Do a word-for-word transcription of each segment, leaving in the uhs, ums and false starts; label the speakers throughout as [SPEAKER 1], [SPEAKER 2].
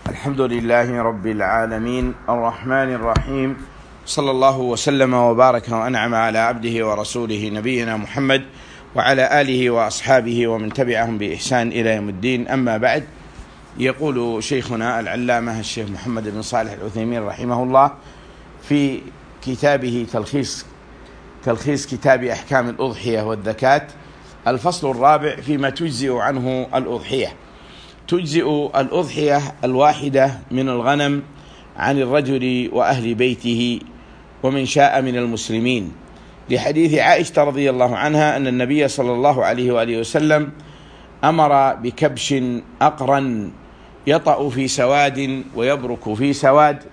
[SPEAKER 1] الحمد لله رب العالمين الرحمن الرحيم، صلى الله وسلم وبارك وأنعم على عبده ورسوله نبينا محمد وعلى آله وأصحابه ومن تبعهم بإحسان إلى يوم الدين. أما بعد، يقول شيخنا العلامة الشيخ محمد بن صالح العثيمين رحمه الله في كتابه تلخيص تلخيص كتاب أحكام الأضحية والزكاة، الفصل الرابع فيما تجزئ عنه الأضحية. تجزئ الأضحية الواحدة من الغنم عن الرجل وأهل بيته ومن شاء من المسلمين، لحديث عائشة رضي الله عنها أن النبي صلى الله عليه وآله وسلم أمر بكبش أقرن يطأ في سواد ويبرك في سواد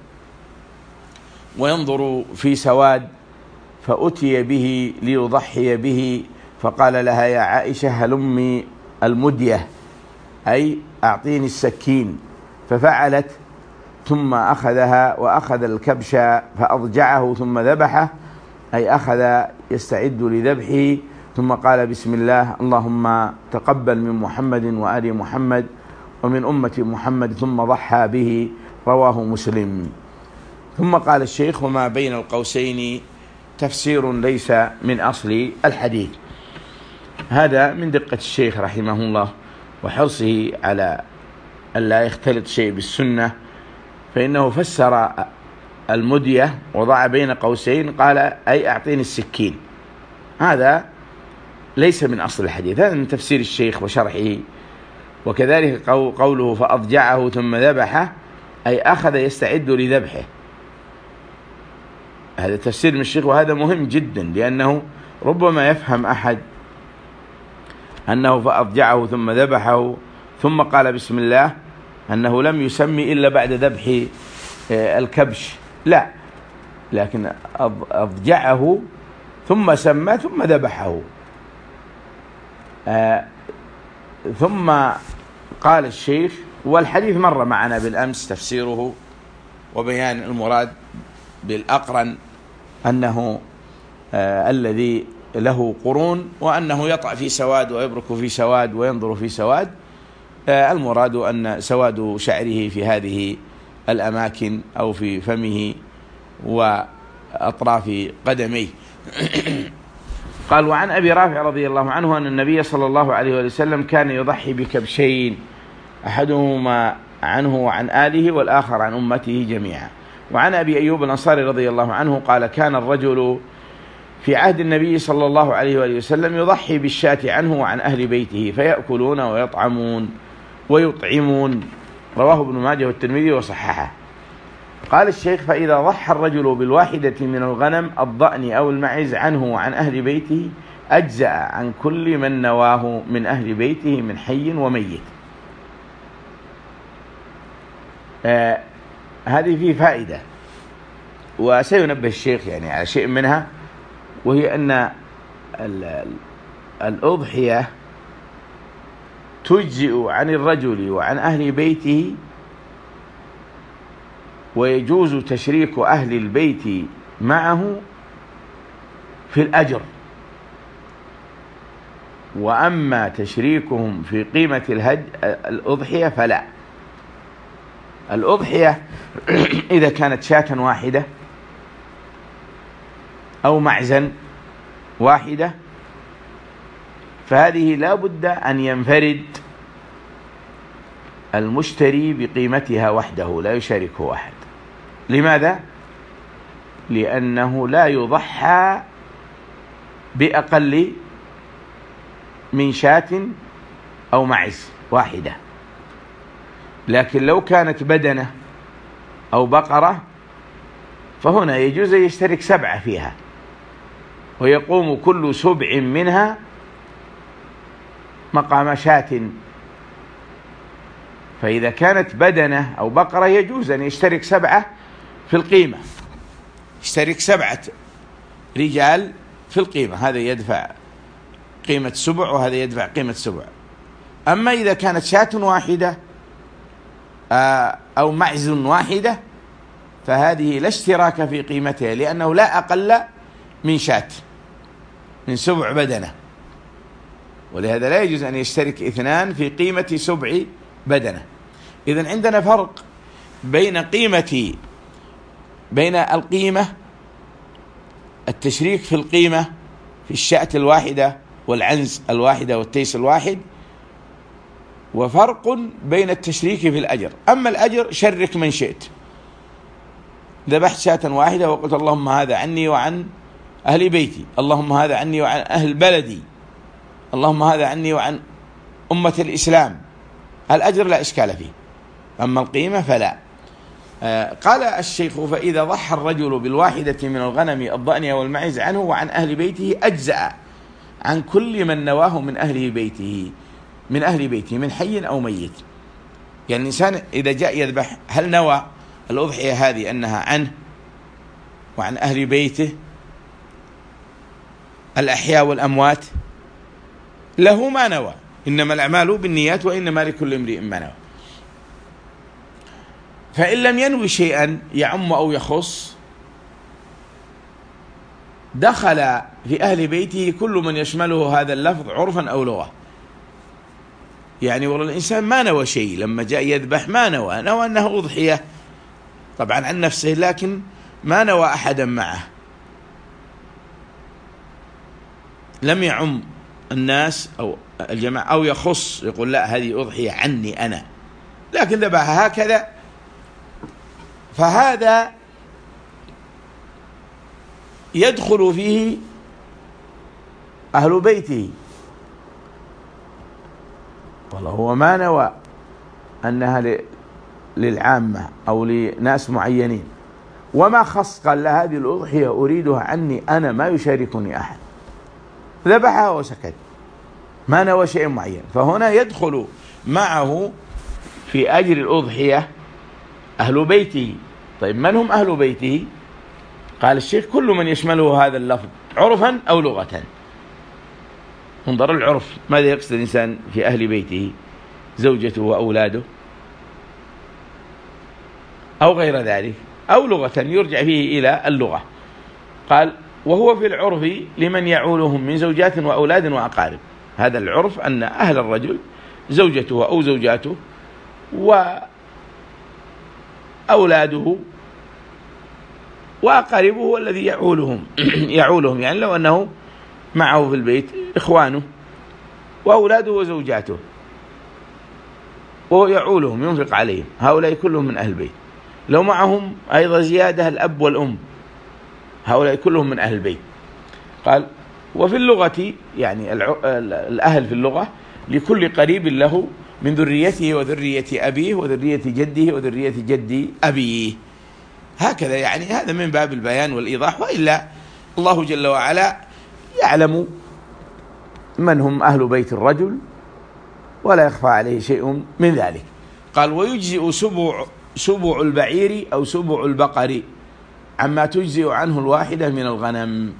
[SPEAKER 1] وينظر في سواد، فأتي به ليضحي به، فقال لها: يا عائشة هلمي المدية، أي أعطيني السكين. ففعلت، ثم أخذها وأخذ الكبش فأضجعه ثم ذبحه، أي أخذ يستعد لذبحه، ثم قال: بسم الله، اللهم تقبل من محمد وآل محمد ومن أمة محمد، ثم ضحى به. رواه مسلم. ثم قال الشيخ: وما بين القوسين تفسير ليس من أصل الحديث. هذا من دقة الشيخ رحمه الله وحرصه على أن لا يختلط شيء بالسنة، فإنه فسر المدية وضع بين قوسين قال: أي أعطيني السكين. هذا ليس من أصل الحديث، هذا من تفسير الشيخ وشرحه. وكذلك قوله فأضجعه ثم ذبحه، أي أخذ يستعد لذبحه. هذا تفسير من الشيخ، وهذا مهم جدا، لأنه ربما يفهم أحد أنه فأضجعه ثم ذبحه ثم قال بسم الله أنه لم يسمي إلا بعد ذبح الكبش، لا، لكن أضجعه ثم سمى ثم ذبحه. آه ثم قال الشيخ: والحديث مر معنا بالأمس تفسيره وبيان المراد بالأقرن أنه آه الذي له قرون، وأنه يطأ في سواد ويبرك في سواد وينظر في سواد. آه المراد أن سواد شعره في هذه الأماكن أو في فمه وأطراف قدميه. قال: وعن أبي رافع رضي الله عنه أن النبي صلى الله عليه وسلم كان يضحي بكبشين، أحدهما عنه وعن آله والآخر عن أمته جميعا. وعن أبي أيوب الأنصاري رضي الله عنه قال: كان الرجل في عهد النبي صلى الله عليه وآله وسلم يضحي بالشاة عنه وعن أهل بيته، فيأكلون ويطعمون ويطعمون. رواه ابن ماجه والترمذي وصححه. قال الشيخ: فإذا ضحى الرجل بالواحدة من الغنم الضأن أو المعز عنه وعن أهل بيته، أجزأ عن كل من نواه من أهل بيته من حي وميت. آه هذه فيه فائدة، وسينبه الشيخ يعني على شيء منها، وهي أن الأضحية تجزئ عن الرجل وعن أهل بيته، ويجوز تشريك أهل البيت معه في الأجر، وأما تشريكهم في قيمة الهد الأضحية فلا. الأضحية إذا كانت شاة واحدة أو معزا واحدة، فهذه لا بد أن ينفرد المشتري بقيمتها وحده، لا يشاركه أحد. لماذا؟ لأنه لا يضحى بأقل من شاة أو معز واحدة. لكن لو كانت بدنة أو بقرة فهنا يجوز أن يشترك سبعة فيها، ويقوم كل سبع منها مقام شاة. فإذا كانت بدنة أو بقرة يجوز أن يشترك سبعة في القيمة، يشترك سبعة رجال في القيمة، هذا يدفع قيمة سبع وهذا يدفع قيمة سبع. أما إذا كانت شاة واحدة أو معز واحدة فهذه لا اشتراك في قيمتها، لأنه لا أقل من شاة من سبع بدنة، ولهذا لا يجوز أن يشترك اثنان في قيمة سبع بدنة. إذن عندنا فرق بين قيمة بين القيمة التشريك في القيمة في الشاة الواحدة والعنز الواحدة والتيس الواحد، وفرق بين التشريك في الأجر. أما الأجر شرك من شئت، ذبحت شاة واحدة وقلت اللهم هذا عني وعن أهل بيتي، اللهم هذا عني وعن أهل بلدي، اللهم هذا عني وعن أمة الإسلام، الأجر لا إشكال فيه. أما القيمة فلا. آه قال الشيخ: فإذا ضحى الرجل بالواحدة من الغنم الضأنية والمعز عنه وعن أهل بيته أجزأ عن كل من نواه من أهل بيته من أهل بيته من حي أو ميت. يعني الإنسان إذا جاء يذبح، هل نوى الأضحية هذه أنها عنه وعن أهل بيته الأحياء والأموات؟ له ما نوى، إنما الأعمال بالنيات وإنما لكل امرئ ما نوى. فإن لم ينوي شيئا يعم أو يخص، دخل في أهل بيته كل من يشمله هذا اللفظ عرفا أو لغة. يعني والله الإنسان ما نوى شيء لما جاء يذبح، ما نوى نوى أنه أضحية طبعا عن نفسه، لكن ما نوى أحدا معه، لم يعم الناس أو الجماعة أو يخص يقول لا هذه أضحية عني أنا، لكن ذبحها هكذا، فهذا يدخل فيه أهل بيته. والله هو ما نوى أنها للعامة أو لناس معينين، وما خص، قال لا هذه الأضحية أريدها عني أنا ما يشاركني أحد، ذبحها وسكت، ما نوى شيء معين. فهنا يدخل معه في أجر الأضحية أهل بيته. طيب من هم أهل بيته؟ قال الشيخ: كل من يشمله هذا اللفظ عرفا أو لغة. انظر العرف، ماذا يقصد الإنسان في أهل بيته؟ زوجته وأولاده أو غير ذلك، أو لغة يرجع فيه إلى اللغة. قال: وهو في العرف لمن يعولهم من زوجات وأولاد وأقارب. هذا العرف أن أهل الرجل زوجته أو زوجاته وأولاده وأقاربه هو الذي يعولهم يعولهم يعني لو أنه معه في البيت إخوانه وأولاده وزوجاته وهو يعولهم ينفق عليهم، هؤلاء كلهم من أهل البيت. لو معهم أيضا زيادة الأب والأم، هؤلاء كلهم من أهل البيت. قال: وفي اللغة يعني الأهل في اللغة لكل قريب له من ذريته وذرية أبيه وذرية جده وذرية جد أبيه. هكذا، يعني هذا من باب البيان والإيضاح، وإلا الله جل وعلا يعلم من هم أهل بيت الرجل ولا يخفى عليه شيء من ذلك. قال: ويجزئ سبع, سبع البعير أو سبع البقر عما تجزئ عنه الواحدة من الغنم.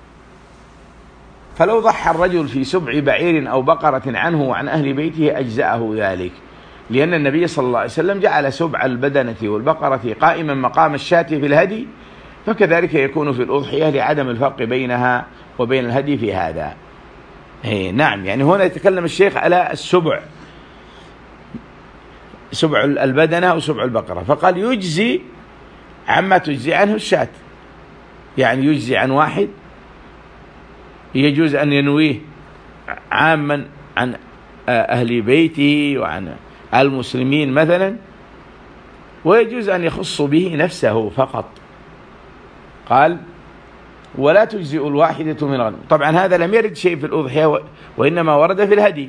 [SPEAKER 1] فلو ضحى الرجل في سبع بعير أو بقرة عنه وعن أهل بيته أجزأه ذلك، لأن النبي صلى الله عليه وسلم جعل سبع البدنة والبقرة قائما مقام الشاة في الهدي، فكذلك يكون في الأضحية لعدم الفرق بينها وبين الهدي في هذا. إيه نعم، يعني هنا يتكلم الشيخ على السبع، سبع البدنة أو سبع البقرة، فقال يجزي عما تجزي عنه الشاة، يعني يجزي عن واحد، يجوز أن ينويه عاما عن أهل بيته وعن المسلمين مثلا، ويجوز أن يخص به نفسه فقط. قال: ولا تجزئ الواحدة من الغنم. طبعا هذا لم يرد شيء في الأضحية، وإنما ورد في الهدي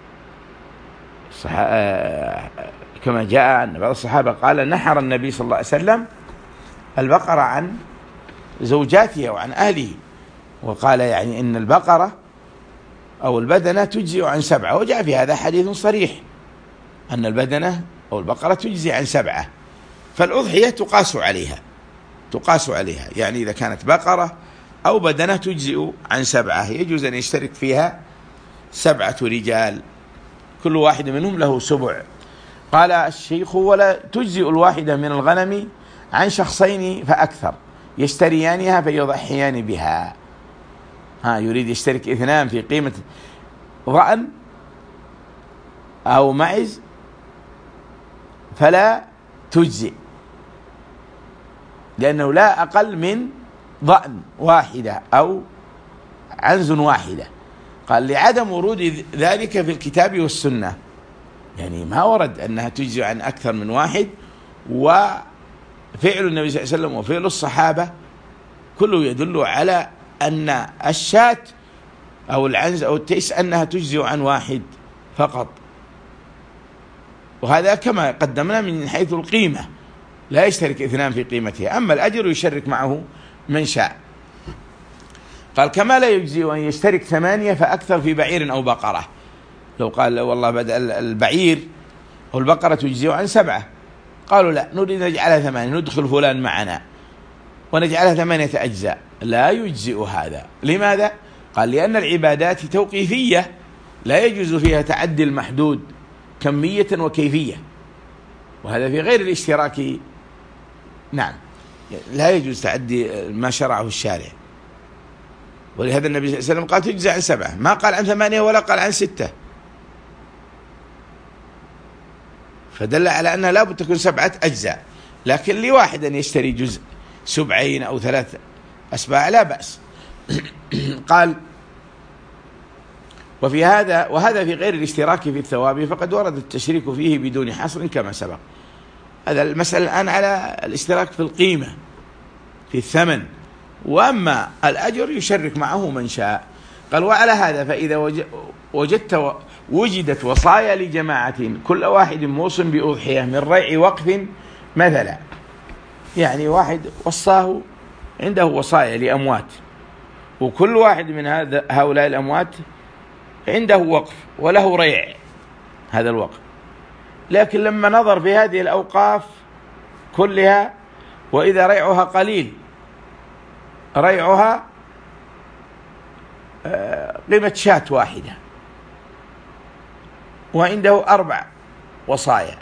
[SPEAKER 1] كما جاء أن بعض الصحابة قال: نحر النبي صلى الله عليه وسلم البقرة عن زوجاته وعن أهله، وقال يعني إن البقرة أو البدنة تجزئ عن سبعة، وجاء في هذا حديث صريح أن البدنة أو البقرة تجزئ عن سبعة، فالأضحية تقاس عليها تقاس عليها يعني إذا كانت بقرة أو بدنة تجزئ عن سبعة، يجوز أن يشترك فيها سبعة رجال كل واحد منهم له سبع. قال الشيخ: ولا تجزئ الواحدة من الغنم عن شخصين فأكثر يشتريانها فيضحيان بها. ها يريد يشترك اثنان في قيمة ضأن أو معز فلا تجزئ، لأنه لا أقل من ضأن واحدة أو عنز واحدة. قال لعدم ورود ذلك في الكتاب والسنة، يعني ما ورد أنها تجزي عن أكثر من واحد، وفعل النبي صلى الله عليه وسلم وفعل الصحابة كله يدل على أن الشاة أو العنز أو التيس أنها تجزي عن واحد فقط. وهذا كما قدمنا من حيث القيمة، لا يشترك اثنان في قيمتها، أما الأجر يشرك معه من شاء. قال كما لا يجزي أن يشترك ثمانية فأكثر في بعير أو بقرة. لو قال والله بدأ البعير أو البقرة تجزي عن سبعة، قالوا لا نريد نجعلها ثمانية، ندخل فلان معنا ونجعلها ثمانية أجزاء، لا يجزئ هذا. لماذا؟ قال لأن العبادات توقيفية لا يجوز فيها تعدي المحدود كمية وكيفية، وهذا في غير الاشتراك. نعم، لا يجوز تعدي ما شرعه الشارع، ولهذا النبي صلى الله عليه وسلم قال تجزى عن سبعة، ما قال عن ثمانية ولا قال عن ستة، فدل على أنها لا بد تكون سبعة أجزاء. لكن لواحد أن يشتري جزء سبعين أو ثلاث أسباع لا بأس. قال وفي هذا وهذا في غير الاشتراك في الثواب فقد ورد التشريك فيه بدون حصر كما سبق. هذا المسألة الآن على الاشتراك في القيمة في الثمن، وأما الأجر يشرك معه من شاء. قال وعلى هذا فإذا وجدت وجدت وصايا لجماعة كل واحد موص بأضحية من ريع وقف مثلا، يعني واحد وصاه عنده وصايا لأموات، وكل واحد من هذا هؤلاء الأموات عنده وقف وله ريع هذا الوقف، لكن لما نظر في هذه الأوقاف كلها وإذا ريعها قليل، ريعها قيمة شاة واحدة وعنده أربع وصايا،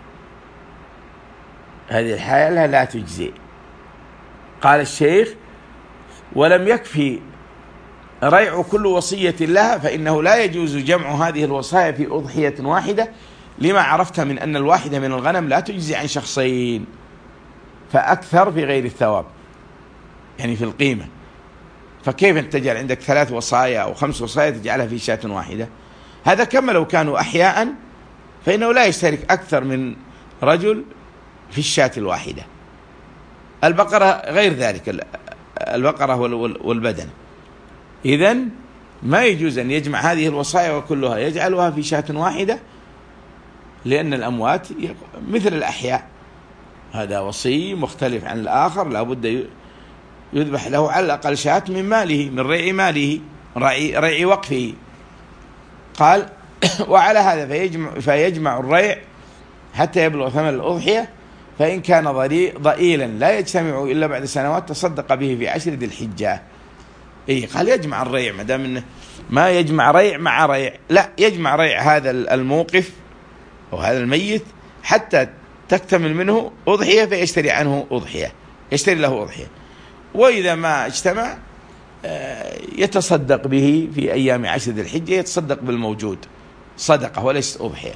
[SPEAKER 1] هذه الحالة لا تجزي. قال الشيخ ولم يكفي ريع كل وصية لها فإنه لا يجوز جمع هذه الوصايا في أضحية واحدة، لما عرفت من أن الواحدة من الغنم لا تجزي عن شخصين فأكثر في غير الثواب، يعني في القيمة. فكيف أن تجعل عندك ثلاث وصايا أو خمس وصايا تجعلها في شاة واحدة؟ هذا كما لو كانوا أحياء فإنه لا يشترك أكثر من رجل في الشاة الواحدة. البقرة غير ذلك، البقرة والبدن. إذن ما يجوز أن يجمع هذه الوصايا وكلها يجعلها في شاة واحدة، لأن الأموات مثل الأحياء، هذا وصي مختلف عن الآخر، لا بد يذبح له على الأقل شاة من ماله، من ريع ماله، ريع, ريع وقفه. قال وعلى هذا فيجمع, فيجمع الريع حتى يبلغ ثمن الأضحية، فإن كان ضئيلا لا يجتمع إلا بعد سنوات تصدق به في عشر ذي الحجة. إيه قال يجمع الريع، ما دام إنه ما يجمع ريع مع ريع، لا يجمع ريع هذا الموقف أو هذا الميت حتى تكتمل منه أضحية فيشتري عنه أضحية، يشتري له أضحية. وإذا ما اجتمع يتصدق به في أيام عشر ذي الحجة، يتصدق بالموجود صدقة وليست أضحية.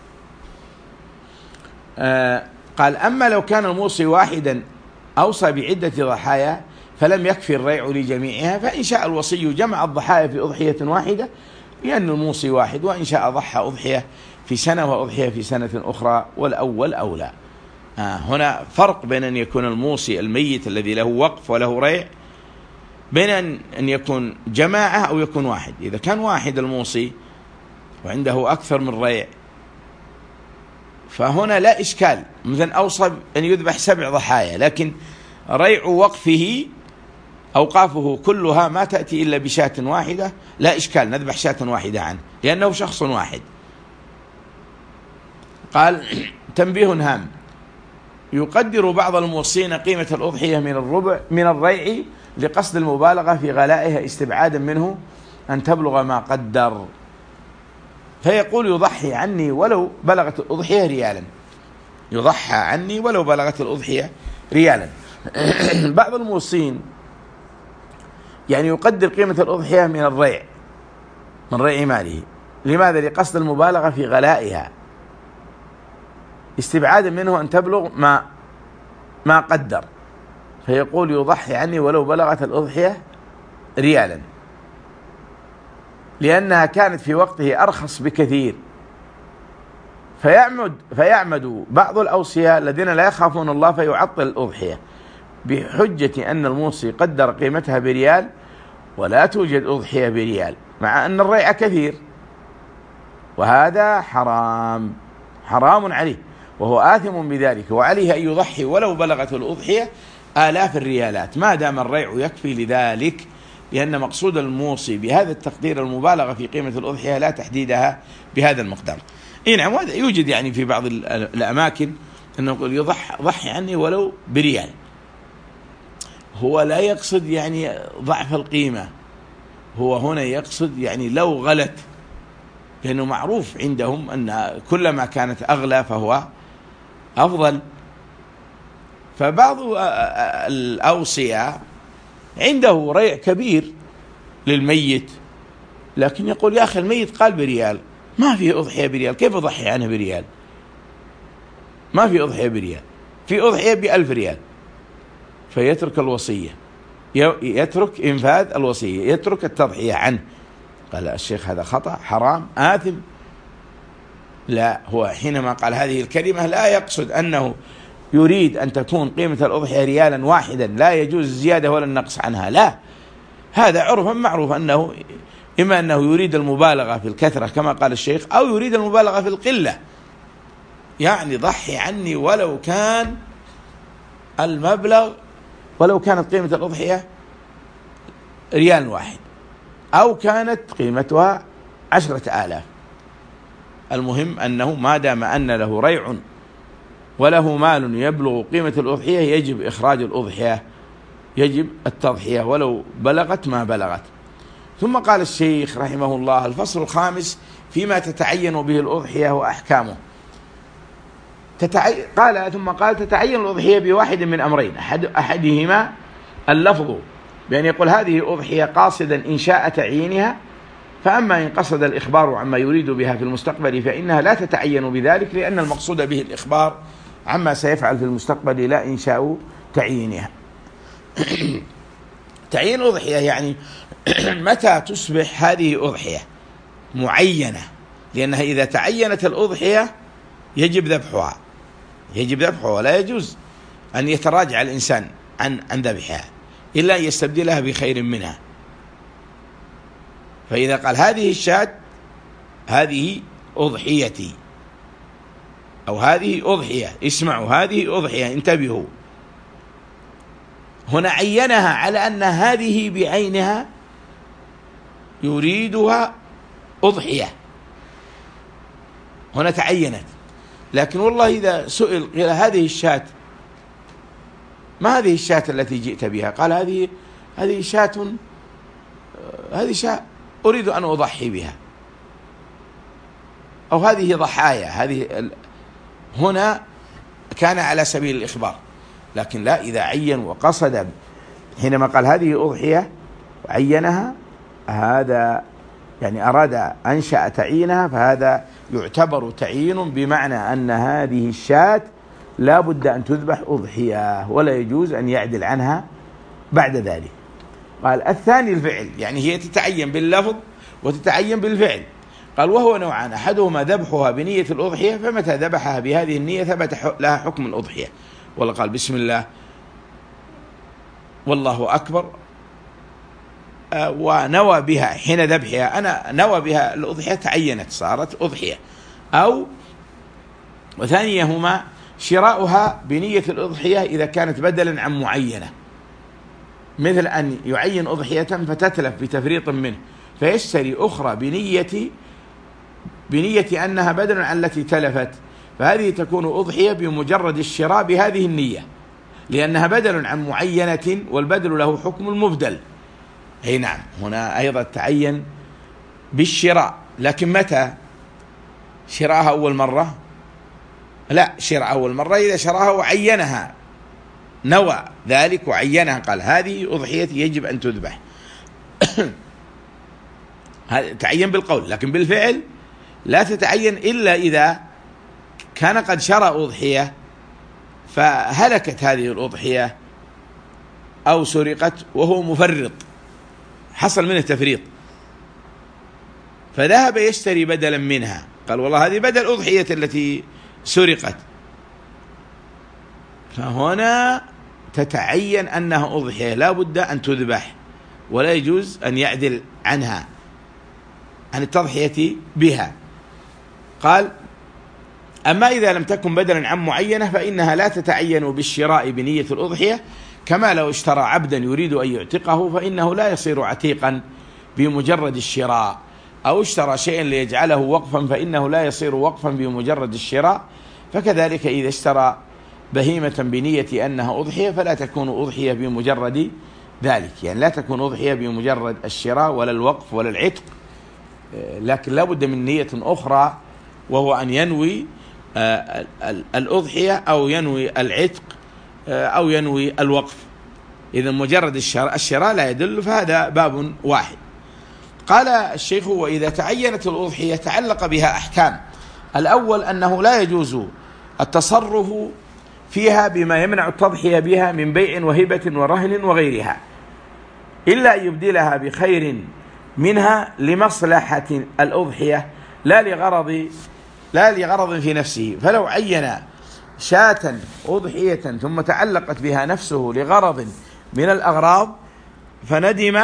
[SPEAKER 1] قال أما لو كان الموصي واحدا أوصى بعدة ضحايا فلم يكفي الريع لجميعها، فإن شاء الوصي جمع الضحايا في أضحية واحدة لأن الموصي واحد، وإن شاء ضحى أضحية في سنة وأضحية في سنة أخرى، والأول أولى. آه هنا فرق بين أن يكون الموصي الميت الذي له وقف وله ريع، بين أن يكون جماعة أو يكون واحد. إذا كان واحد الموصي وعنده أكثر من ريع فهنا لا إشكال، مثلا أوصى أن يذبح سبع ضحايا، لكن ريع وقفه أوقافه كلها ما تأتي إلا بشاة واحدة، لا إشكال نذبح شاة واحدة عنه لأنه شخص واحد. قال تنبيه هام: يقدر بعض الموصين قيمة الأضحية من الربع من الريع لقصد المبالغة في غلائها استبعادا منه أن تبلغ ما قدر، فيقول يضحي عني ولو بلغت الأضحية ريالا، يضحى عني ولو بلغت الأضحية ريالا. بعض الموصين يعني يقدر قيمة الأضحية من الريع من ريع ماله، لماذا؟ لقصد المبالغة في غلائها استبعادا منه أن تبلغ ما ما قدر، فيقول يضحي عني ولو بلغت الأضحية ريالا، لأنها كانت في وقته أرخص بكثير. فيعمد فيعمد بعض الأوصياء الذين لا يخافون الله فيعطل الأضحية بحجة أن الموصي قدر قيمتها بريال ولا توجد أضحية بريال، مع أن الريع كثير، وهذا حرام حرام عليه، وهو آثم بذلك، وعليه أن يضحي ولو بلغت الأضحية آلاف الريالات ما دام الريع يكفي لذلك، لأن مقصود الموصي بهذا التقدير المبالغة في قيمة الأضحية لا تحديدها بهذا المقدار. إيه نعم، وهذا يوجد يعني في بعض الأماكن أنه يقول يضحي ضحي عني ولو بريال، هو لا يقصد يعني ضعف القيمة، هو هنا يقصد يعني لو غلت، لأنه معروف عندهم أن كلما كانت أغلى فهو أفضل. فبعض الأوصياء عنده ريع كبير للميت، لكن يقول يا أخي الميت قال بريال، ما في أضحية بريال، كيف أضحي عنه بريال؟ ما في أضحية بريال، في أضحية بألف ريال، فيترك الوصية، يترك إنفاذ الوصية، يترك التضحية عنه. قال الشيخ هذا خطأ حرام آثم. لا، هو حينما قال هذه الكلمة لا يقصد أنه يريد أن تكون قيمة الأضحية ريالا واحدا لا يجوز الزيادة ولا النقص عنها، لا، هذا عرفا معروف أنه إما أنه يريد المبالغة في الكثرة كما قال الشيخ، أو يريد المبالغة في القلة، يعني ضحي عني ولو كان المبلغ ولو كانت قيمة الأضحية ريال واحد أو كانت قيمتها عشرة آلاف، المهم أنه ما دام أن له ريع وله مال يبلغ قيمة الأضحية يجب إخراج الأضحية، يجب التضحية ولو بلغت ما بلغت. ثم قال الشيخ رحمه الله: الفصل الخامس فيما تتعين به الأضحية وأحكامه. تتعي... قال ثم قال تتعين الأضحية بواحد من أمرين، أحد أحدهما اللفظ بأن يقول هذه أضحية قاصدا إن شاء تعيينها، فأما إن قصد الإخبار عما يريد بها في المستقبل فإنها لا تتعين بذلك، لأن المقصود به الإخبار عما سيفعل في المستقبل لا إنشاء تعيينها. تعيين الأضحية يعني متى تصبح هذه أضحية معينة، لأنها إذا تعينت الأضحية يجب ذبحها، يجب ذبحها، ولا يجوز أن يتراجع الإنسان عن عن ذبحها إلا أن يستبدلها بخير منها. فإذا قال هذه الشاة هذه أضحيتي أو هذه أضحية، اسمعوا هذه أضحية، انتبهوا، هنا عينها على أن هذه بعينها يريدها أضحية، هنا تعينت. لكن والله إذا سئل إلى هذه الشاة ما هذه الشاة التي جئت بها؟ قال هذه هذه شاة هذه شاة أريد أن أضحي بها، أو هذه ضحايا، هذه هنا كان على سبيل الإخبار. لكن لا، إذا عين وقصد حينما قال هذه أضحية وعينها، هذا يعني أراد أنشأ تعيينها، فهذا يعتبر تعيين بمعنى أن هذه الشاة لا بد أن تذبح أضحية ولا يجوز أن يعدل عنها بعد ذلك. قال الثاني الفعل، يعني هي تتعين باللفظ وتتعين بالفعل. قال وهو نوعان، أحدهما ذبحها بنية الأضحية، فمتى ذبحها بهذه النية ثبت لها حكم الأضحية. والله قال بسم الله والله أكبر ونوى بها حين ذبحها، أنا نوى بها الأضحية تعينت صارت أضحية. أو وثانيهما شراؤها بنية الأضحية إذا كانت بدلا عن معينة، مثل أن يعين أضحية فتتلف بتفريط منه فيشتري أخرى بنية بنية أنها بدلا عن التي تلفت، فهذه تكون أضحية بمجرد الشراء بهذه النية، لأنها بدل عن معينة والبدل له حكم المبدل. أي نعم، هنا أيضا تعين بالشراء، لكن متى شراءها أول مرة؟ لا، شراء أول مرة إذا شراها وعينها، نوى ذلك وعينها، قال هذه أضحيتي يجب أن تذبح. هذا تعين بالقول، لكن بالفعل لا تتعين إلا إذا كان قد شرى أضحية فهلكت هذه الأضحية أو سرقت وهو مفرط، حصل منه تفريط، فذهب يشتري بدلا منها، قال والله هذه بدل أضحية التي سرقت، فهنا تتعين أنها أضحية لا بد أن تذبح، ولا يجوز أن يعدل عنها عن التضحية بها. قال أما إذا لم تكن بدلا عن معينة فإنها لا تتعين بالشراء بنية الأضحية، كما لو اشترى عبدا يريد أن يعتقه فإنه لا يصير عتيقا بمجرد الشراء، أو اشترى شيئا ليجعله وقفا فإنه لا يصير وقفا بمجرد الشراء، فكذلك إذا اشترى بهيمة بنية أنها أضحية فلا تكون أضحية بمجرد ذلك، يعني لا تكون أضحية بمجرد الشراء ولا الوقف ولا العتق، لكن لا بد من نية أخرى، وهو أن ينوي الأضحية أو ينوي العتق أو ينوي الوقف. إذا مجرد الشراء, الشراء لا يدل، فهذا باب واحد. قال الشيخ وإذا تعينت الأضحية تعلق بها أحكام. الأول أنه لا يجوز التصرف فيها بما يمنع التضحية بها من بيع وهبة ورهن وغيرها، إلا أن يبدلها بخير منها لمصلحة الأضحية لا لغرض لا لغرض في نفسه. فلو عين شاة أضحية ثم تعلقت بها نفسه لغرض من الأغراض فندم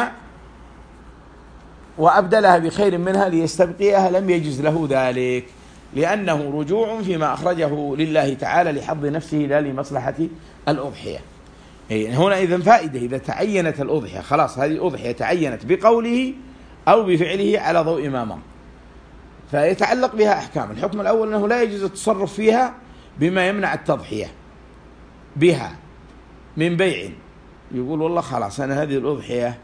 [SPEAKER 1] وأبدلها بخير منها ليستبقيها لم يجز له ذلك، لأنه رجوع فيما أخرجه لله تعالى لحظ نفسه لا لمصلحة الأضحية. هنا إذن فائدة، إذا تعينت الأضحية خلاص هذه أضحية تعينت بقوله أو بفعله على ضوء ما مر، فيتعلق بها أحكام. الحكم الأول أنه لا يجوز التصرف فيها بما يمنع التضحية بها من بيع، يقول والله خلاص أنا هذه الأضحية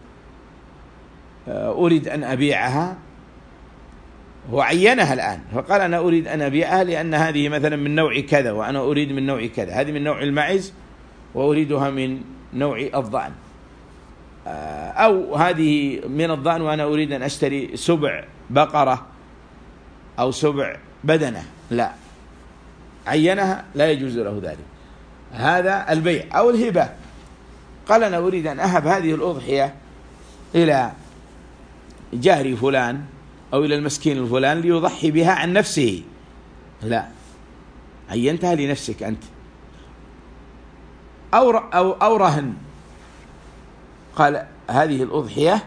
[SPEAKER 1] أريد أن أبيعها، هو عينها الآن فقال أنا أريد أن أبيعها لأن هذه مثلا من نوع كذا وأنا أريد من نوع كذا، هذه من نوع المعز وأريدها من نوع الضأن، أو هذه من الضأن وأنا أريد أن أشتري سبع بقرة أو سبع بدنة، لا، عينها لا يجوز له ذلك. هذا البيع. أو الهبة، قال أنا أريد أن أهب هذه الأضحية إلى جاري فلان أو إلى المسكين الفلان ليضحي بها عن نفسه، لا، عينتها لنفسك أنت. أو أو أو رهن، قال هذه الأضحية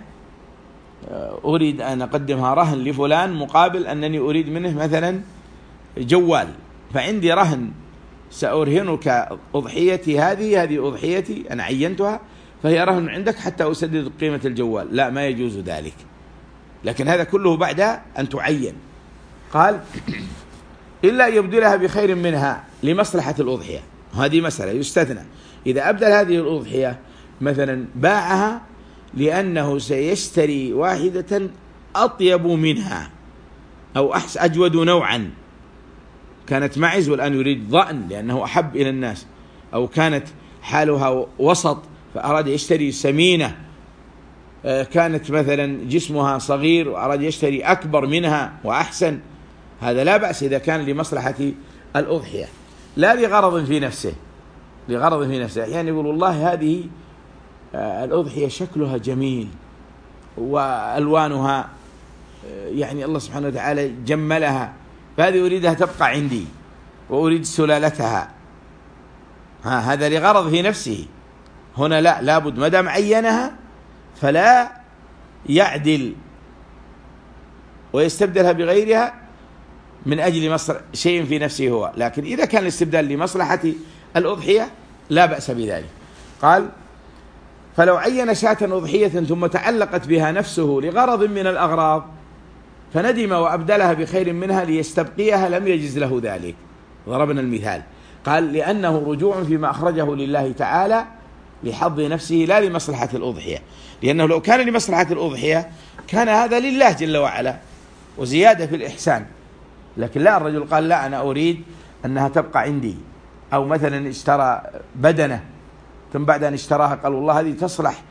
[SPEAKER 1] أريد أن أقدمها رهن لفلان مقابل أنني أريد منه مثلا جوال، فعندي رهن سأرهنك أضحيتي هذه هذه أضحيتي أنا عينتها فهي رهن عندك حتى أسدد قيمة الجوال، لا، ما يجوز ذلك. لكن هذا كله بعد أن تعين. قال إلا يبدلها بخير منها لمصلحة الأضحية، هذه مسألة يستثنى. إذا أبدل هذه الأضحية مثلا باعها لأنه سيشتري واحدة أطيب منها أو أحس أجود نوعا، كانت معز والآن يريد ضأن لأنه أحب إلى الناس، أو كانت حالها وسط فأراد يشتري سمينة، كانت مثلا جسمها صغير وأراد يشتري أكبر منها وأحسن، هذا لا بأس إذا كان لمصلحة الأضحية لا لغرض في نفسه. لغرض في نفسه يعني يقول والله هذه الأضحية شكلها جميل وألوانها يعني الله سبحانه وتعالى جملها، فهذه أريدها تبقى عندي وأريد سلالتها، ها هذا لغرض في نفسه. هنا لا، لابد ما دام عينها فلا يعدل ويستبدلها بغيرها من أجل مصر شيء في نفسه هو، لكن إذا كان الاستبدال لمصلحة الأضحية لا بأس بذلك. قال فلو عين شاة أضحية ثم تعلقت بها نفسه لغرض من الأغراض فندم وأبدلها بخير منها ليستبقيها لم يجز له ذلك. ضربنا المثال، قال لأنه رجوع فيما أخرجه لله تعالى لحظ نفسه لا لمصلحة الأضحية، لأنه لو كان لمصلحة الأضحية كان هذا لله جل وعلا وزيادة في الإحسان، لكن لا، الرجل قال لا أنا أريد أنها تبقى عندي. أو مثلا اشترى بدنة ثم بعد أن اشتراها قال والله هذه تصلح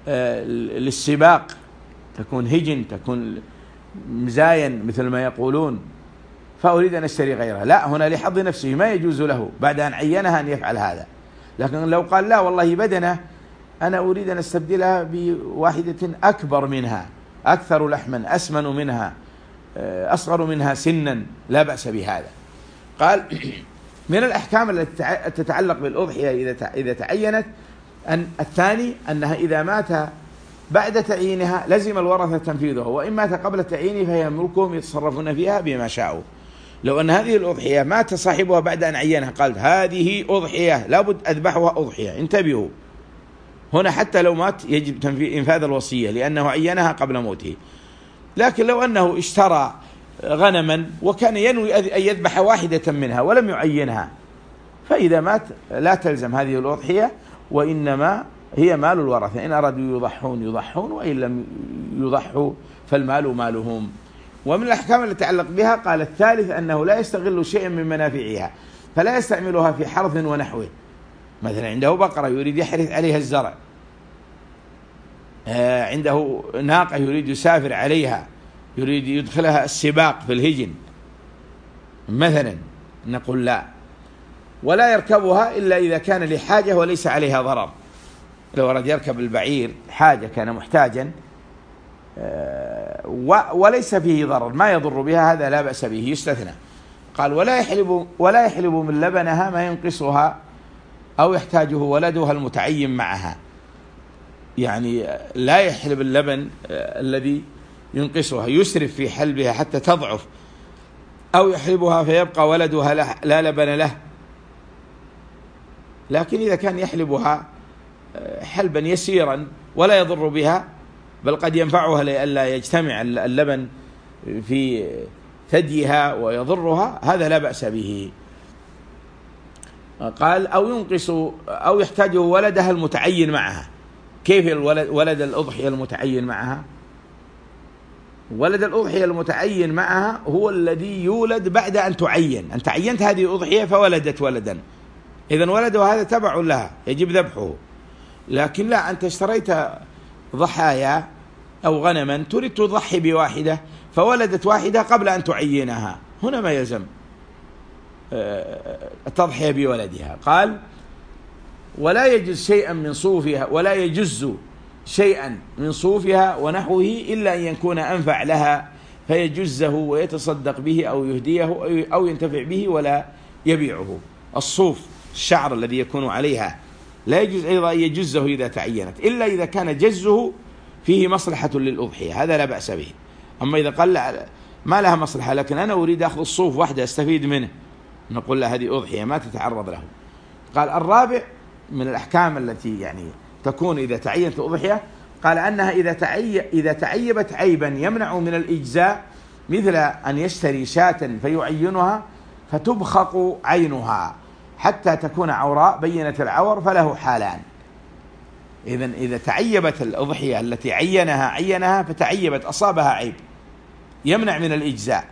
[SPEAKER 1] للسباق، تكون هجن، تكون مزاين مثل ما يقولون، فأريد أن أشتري غيرها، لا، هنا لحظ نفسه ما يجوز له بعد أن عينها أن يفعل هذا. لكن لو قال لا والله بدنة أنا أريد أن أستبدلها بواحدة أكبر منها، أكثر لحما، أسمن منها، أصغر منها سنا، لا بأس بهذا. قال من الأحكام التي تتعلق بالأضحية إذا تعينت أن الثاني أنها إذا مات بعد تعيينها لزم الورثة تنفيذها، وإن مات قبل تعيينه فهي ملكهم يتصرفون فيها بما شاءوا. لو أن هذه الأضحية مات صاحبها بعد أن عينها قال هذه أضحية لابد أذبحها أضحية، انتبهوا هنا حتى لو مات يجب تنفيذ إنفاذ الوصية لأنه عينها قبل موته. لكن لو أنه اشترى غنما وكان ينوي أن يذبح واحدة منها ولم يعينها فإذا مات لا تلزم هذه الأضحية، وإنما هي مال الورثة، إن أرادوا يضحون يضحون وإن لم يضحوا فالمال مالهم. ومن الأحكام التي تتعلق بها قال الثالث أنه لا يستغل شيئا من منافعها فلا يستعملها في حرث ونحوه. مثلا عنده بقرة يريد يحرث عليها الزرع، عنده ناقة يريد يسافر عليها، يريد يدخلها السباق في الهجن مثلا، نقول لا، ولا يركبها إلا إذا كان لحاجة وليس عليها ضرر. لو أراد يركب البعير حاجة كان محتاجا وليس فيه ضرر ما يضر بها هذا لا بأس به يستثنى. قال ولا يحلب ولا يحلب من لبنها ما ينقصها أو يحتاجه ولدها المتعين معها، يعني لا يحلب اللبن الذي ينقصها يسرف في حلبها حتى تضعف، أو يحلبها فيبقى ولدها لا لبن له. لكن إذا كان يحلبها حلبا يسيرا ولا يضر بها بل قد ينفعها لئلا يجتمع اللبن في ثديها ويضرها هذا لا بأس به. قال أو ينقص أو يحتاجه ولدها المتعين معها. كيف الولد ولد الأضحية المتعين معها؟ ولد الأضحية المتعين معها هو الذي يولد بعد أن تعين، أن تعينت هذه الأضحية فولدت ولدا، إذن ولدها هذا تبع لها يجب ذبحه. لكن لا، أنت اشتريت ضحايا أو غنما تريد تضحي بواحدة فولدت واحدة قبل أن تعينها، هنا ما يلزم التضحية بولدها. قال ولا يجز شيئا من صوفها ولا يجز شيئا من صوفها ونحوه إلا أن يكون أنفع لها فيجزه ويتصدق به أو يهديه أو ينتفع به ولا يبيعه. الصوف الشعر الذي يكون عليها لا يجوز أيضا أن يجزه إذا تعينت إلا إذا كان جزه فيه مصلحة للأضحية، هذا لا بأس به. أما إذا قال ما لها مصلحة لكن أنا أريد أخذ الصوف واحدة أستفيد منه نقول له هذه أضحية ما تتعرض له. قال الرابع من الأحكام التي يعني تكون إذا تعينت الأضحية قال أنها إذا تعي إذا تعيبت عيبا يمنع من الإجزاء مثل أن يشتري شاة فيعينها فتبخق عينها حتى تكون عوراء بينة العور فله حالان. إذن إذا تعيبت الأضحية التي عينها عينها فتعيبت أصابها عيب يمنع من الإجزاء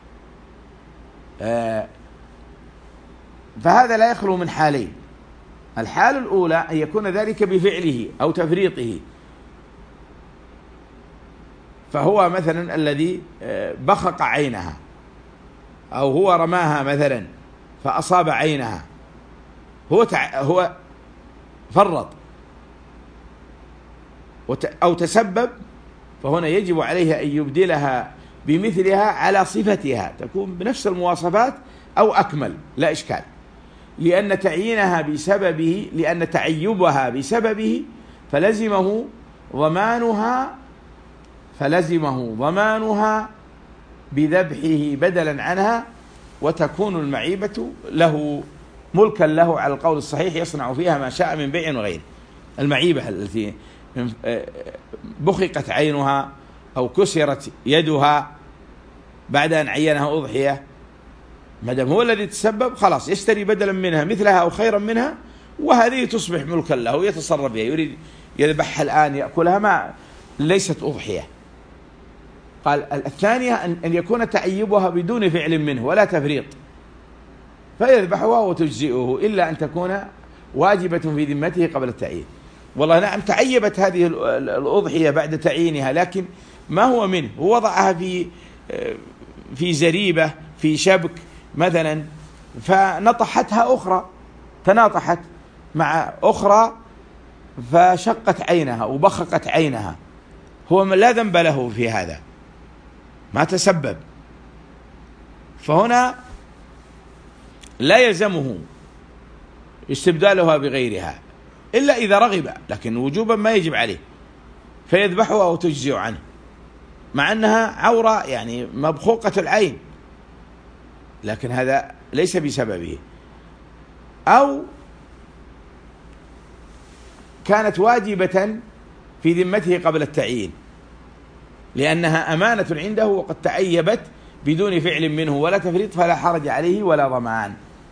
[SPEAKER 1] فهذا لا يخلو من حالين. الحالة الأولى أن يكون ذلك بفعله أو تفريطه، فهو مثلا الذي بخق عينها أو هو رماها مثلا فأصاب عينها، هو تع... هو فرط وت... أو تسبب، فهنا يجب عليه أن يبدلها بمثلها على صفتها تكون بنفس المواصفات أو أكمل لا إشكال، لأن تعيينها بسببه لأن تعيبها بسببه فلزمه ضمانها فلزمه ضمانها بذبحه بدلا عنها وتكون المعيبة له ملكا له على القول الصحيح يصنع فيها ما شاء من بيع وغيره. المعيبة التي بخقت عينها أو كسرت يدها بعد أن عينها أضحية مادام هو الذي تسبب خلاص يشتري بدلا منها مثلها أو خيرا منها وهذه تصبح ملكا له يتصرف بها، يريد يذبحها الآن يأكلها ما ليست أضحية. قال الثانية أن يكون تعيبها بدون فعل منه ولا تفريط فيذبحها وتجزئه إلا أن تكون واجبة في ذمته قبل التعيين. والله نعم تعيبت هذه الأضحية بعد تعيينها لكن ما هو منه، هو وضعها في في زريبة في شبك مثلا فنطحتها أخرى، تناطحت مع أخرى فشقت عينها وبخقت عينها، هو لا ذنب له في هذا، ما تسبب. فهنا لا يلزمه استبدالها بغيرها إلا إذا رغب، لكن وجوبا ما يجب عليه، فيذبحها وتجزئ عنه، مع أنها عورة يعني مبخوقة العين، لكن هذا ليس بسببه. أو كانت واجبة في ذمته قبل التعيين لأنها أمانة عنده وقد تعيبت بدون فعل منه ولا تفريط، فلا حرج عليه ولا ضمان.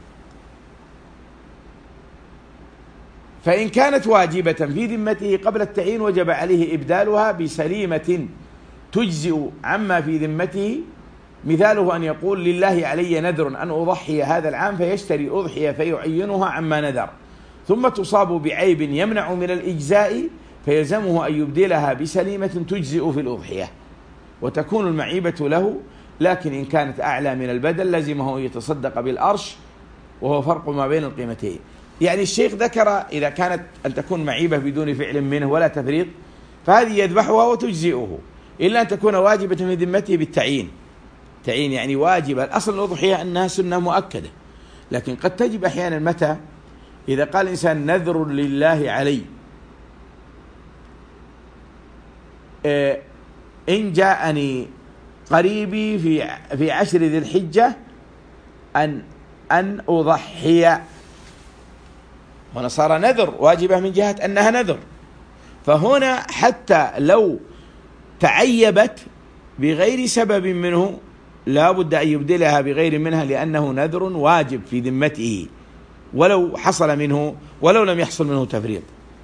[SPEAKER 1] فإن كانت واجبة في ذمته قبل التعيين وجب عليه إبدالها بسليمة تجزئ عما في ذمته. مثاله أن يقول لله علي نذر أن أضحي هذا العام، فيشتري أضحية فيعينها عما نذر، ثم تصاب بعيب يمنع من الإجزاء، فيلزمه أن يبدلها بسليمة تجزئ في الأضحية وتكون المعيبة له. لكن إن كانت أعلى من البدل لزمه أن يتصدق بالأرش، وهو فرق ما بين القيمتين. يعني الشيخ ذكر إذا كانت أن تكون معيبة بدون فعل منه ولا تفريط فهذه يذبحها وتجزئه، إلا أن تكون واجبة في ذمته بالتعيين. تعيين يعني واجبة. الأصل الأضحية أنها سنة مؤكدة، لكن قد تجب أحيانا. متى؟ إذا قال الإنسان نذر لله علي، إن جاءني قريبي في في عشر ذي الحجة أن أن أضحي، هنا صار نذر واجبة من جهة أنها نذر. فهنا حتى لو تعيبت بغير سبب منه لا بد أن يبدلها بغير منها، لأنه نذر واجب في ذمته ولو حصل منه ولو لم يحصل منه تفريط،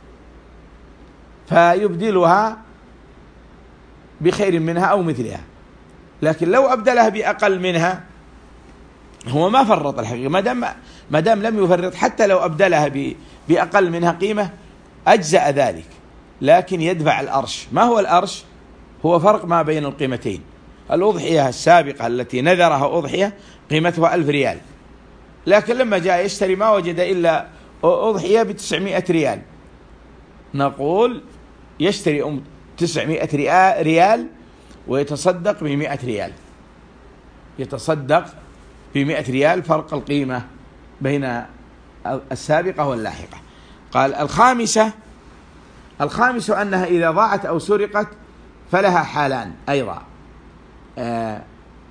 [SPEAKER 1] فيبدلها بخير منها أو مثلها. لكن لو أبدلها بأقل منها هو ما فرط الحقيقة، ما دام ما دام لم يفرط، حتى لو أبدلها بأقل منها قيمة أجزأ ذلك، لكن يدفع الأرش. ما هو الأرش؟ هو فرق ما بين القيمتين. الأضحية السابقة التي نذرها أضحية قيمتها ألف ريال، لكن لما جاء يشتري ما وجد إلا أضحية بتسعمائة ريال، نقول يشتري أم تسعمائة ريال ويتصدق بمائة ريال، يتصدق بمائة ريال فرق القيمة بين السابقة واللاحقة. قال الخامسة الخامسة أنها إذا ضاعت أو سرقت فلها حالان أيضا. آه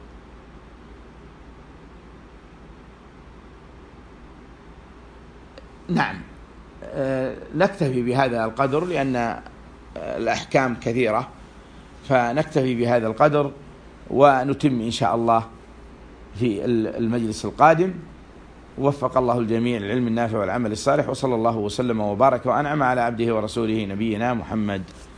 [SPEAKER 1] نعم. آه نكتفي بهذا القدر لأن الأحكام كثيرة، فنكتفي بهذا القدر ونتم إن شاء الله في المجلس القادم. وفق الله الجميع للعلم النافع والعمل الصالح، وصلى الله وسلم وبارك وأنعم على عبده ورسوله نبينا محمد.